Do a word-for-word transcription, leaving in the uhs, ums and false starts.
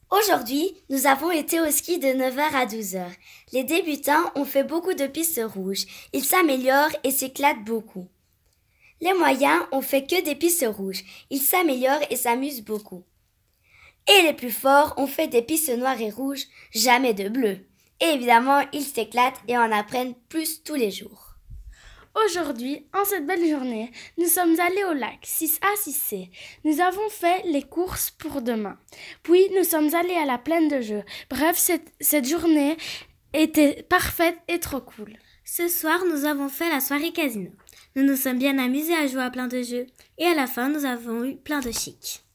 Aujourd'hui, nous avons été au ski de neuf heures à douze heures. Les débutants ont fait beaucoup de pistes rouges. Ils s'améliorent et s'éclatent beaucoup. Les moyens ont fait que des pistes rouges. Ils s'améliorent et s'amusent beaucoup. Et les plus forts ont fait des pistes noires et rouges, jamais de bleu. Et évidemment, ils s'éclatent et en apprennent plus tous les jours. Aujourd'hui, en cette belle journée, nous sommes allés au lac six A six C. Nous avons fait les courses pour demain. Puis nous sommes allés à la plaine de jeux. Bref, cette, cette journée était parfaite et trop cool. Ce soir, nous avons fait la soirée casino. Nous nous sommes bien amusés à jouer à plein de jeux. Et à la fin, nous avons eu plein de chic.